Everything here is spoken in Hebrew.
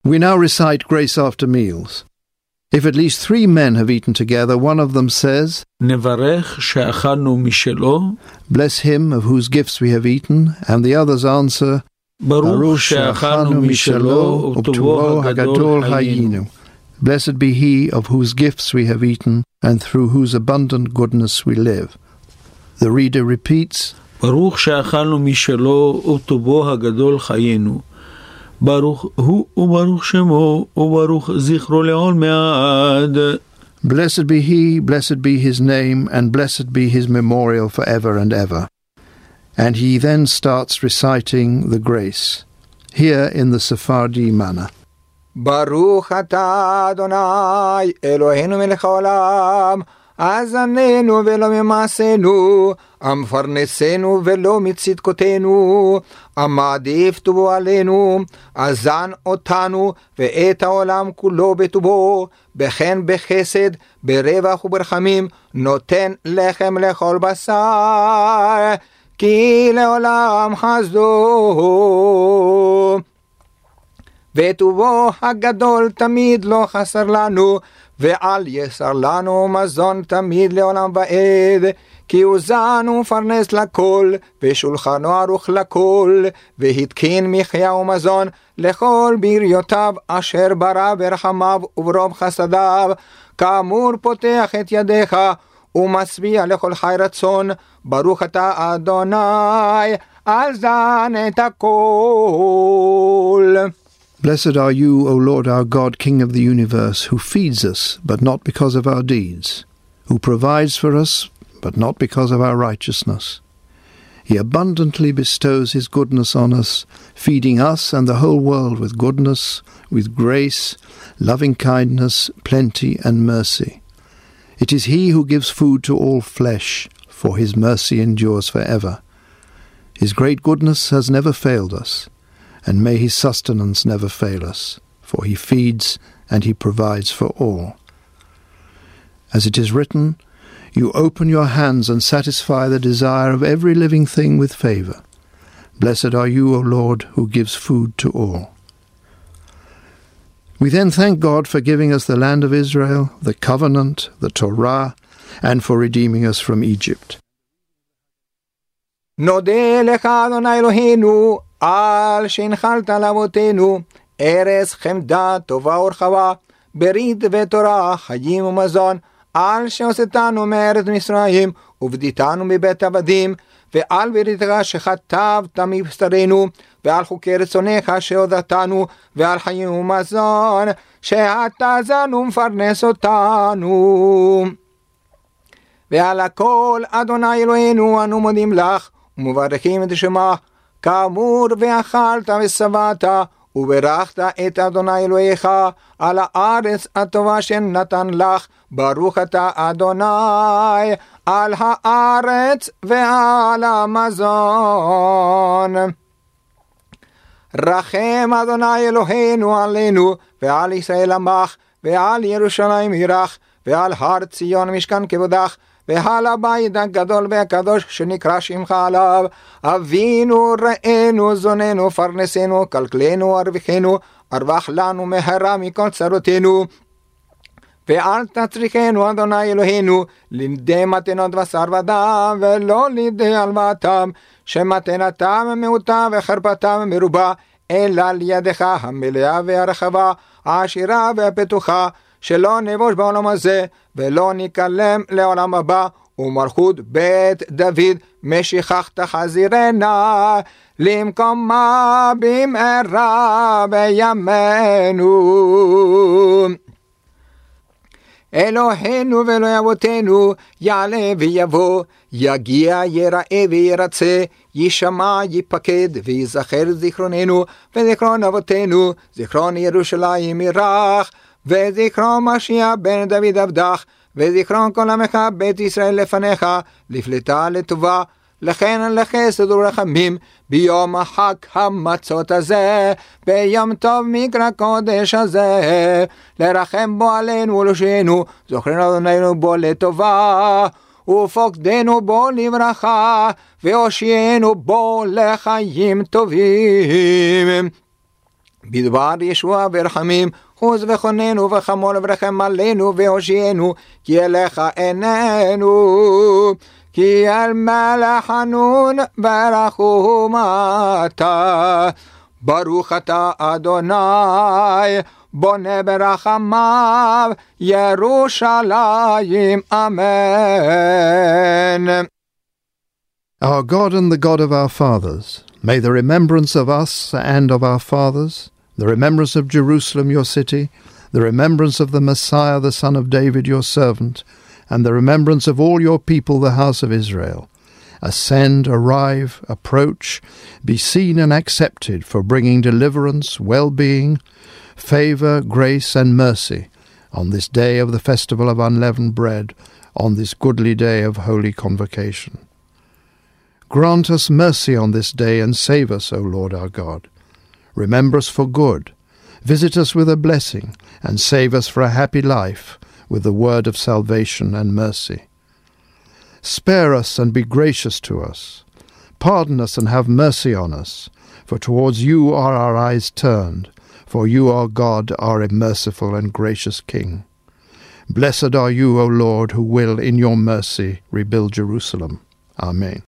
We now recite grace after meals. If at least 3 men have eaten together, one of them says, נברך שאכלנו משלו, bless him of whose gifts we have eaten, and the others answer, ברוך שאכלנו משלו וטובו הגדול חיינו. Blessed be he of whose gifts we have eaten, and through whose abundant goodness we live. The reader repeats, ברוך שאכלנו משלו וטובו הגדול חיינו. ברוך הוא וברוך שמו וברוך זכרו לעולם ועד. Blessed be he, blessed be his name, and blessed be his memorial forever and ever. And he then starts reciting the grace, here in the Sephardi manner. ברוך אתה אדוני אלוהינו מלך העולם, עזננו ולא ממעשינו, המפרנסנו ולא מצדקותינו, המעדיף טובו עלינו, עזן אותנו ואת העולם כולו בטובו, בכן בחסד, ברווח וברחמים, נותן לחם לכל בשר, כי לעולם חסדו. וטובו הגדול תמיד לא חסר לנו, ועל יסר לנו מזון תמיד לעולם ועד, כי הוא זן ומפרנס לכל, ושולחנו ערוך לכל, והתקין מחיה ומזון לכל בריותיו אשר ברא ברחמיו וברוב חסדיו, כאמור פותח את ידיך ומשביע לכל חי רצון. ברוך אתה אדוני, עזן את הכל. Blessed are you, O Lord our God, King of the universe, who feeds us, but not because of our deeds, who provides for us, but not because of our righteousness. He abundantly bestows his goodness on us, feeding us and the whole world with goodness, with grace, loving kindness, plenty and mercy. It is he who gives food to all flesh, for his mercy endures forever. His great goodness has never failed us, and may his sustenance never fail us, for he feeds and he provides for all. As it is written, you open your hands and satisfy the desire of every living thing with favor. Blessed are you, O Lord, who gives food to all. We then thank God for giving us the land of Israel, the covenant, the Torah, and for redeeming us from Egypt. נודה לך אדוני אלוהינו, על שהנחלת לאבותינו ארץ חמדה טובה ורחבה, ברית ותורה, חיים ומזון, על שהוצאתנו מארץ מצרים ובדיתנו מבית עבדים, ועל בריתך שכתבת מבשרנו, ועל חוקי רצונך שהודעתנו, ועל חיים ומזון שאתה זן ומפרנס אותנו. ועל הכל אדוני אלוהינו אנו מודים לך ומברכים את שמך, כאמור ואכלת ושבעת וברכת את אדוני אלוהיך על הארץ הטובה שנתן לך. ברוך אתה אדוני על הארץ ועל המזון. רחם אדוני אלוהינו עלינו ועל ישראל עמך ועל ירושלים עירך ועל הר ציון משכן כבודך ועל הבית הגדול והקדוש שנקרא שמך עליו. אבינו ראינו זוננו פרנסנו כלכלנו ארוויחנו, ארווח לנו מהרה מכל צרותינו. ואל תצריכנו אדוני אלוהינו לידי מתנות בשר ודם ולא לידי הלוואתם, שמתנתם מעוטה וחרפתם מרובה, אלא לידך המלאה והרחבה, העשירה והפתוחה, שלא נבוש בעולם הזה ולא ניקלם לעולם הבא. ומלכות בית דוד משיכת חזירנה למקומה במהרה בימינו. אלוהינו ואלוהי אבותינו יעלה ויבוא, יגיע יראה וירצה, ישמע יפקד ויזכר זיכרוננו וזיכרון אבותינו, זיכרון ירושלים ירח, וזיכרון משיח בן דוד עבדך, וזיכרון כל עמך בית ישראל לפניך, לפלטה לטובה. לכן לחסד ורחמים ביום החג המצות הזה, ביום טוב מקרא קודש הזה, לרחם בו עלינו ולשנו, זוכרנו אדוננו בו לטובה, ופוקדנו בו לברכה, והושיענו בו לחיים טובים. בדבר ישועה ורחמים, חוז וחוננו וחמול ורחם עלינו והושיענו, כי אליך עינינו, כי אל מלך חנון ורחום אתה. ברוך אתה אדוני, בונה ברחמיו, ירושלים, אמן. Our God and the God of our fathers, may the remembrance of us and of our fathers, the remembrance of Jerusalem your city, the remembrance of the Messiah the son of David your servant, and the remembrance of all your people the house of Israel, ascend, arrive, approach, be seen and accepted for bringing deliverance, well-being, favour, grace, and mercy on this day of the festival of unleavened bread, on this goodly day of holy convocation. Grant us mercy on this day and save us, O Lord our God. Remember us for good. Visit us with a blessing, and save us for a happy life with the word of salvation and mercy. Spare us and be gracious to us. Pardon us and have mercy on us, for towards you are our eyes turned, for you are God, our merciful and gracious King. Blessed are you, O Lord, who will in your mercy rebuild Jerusalem. Amen.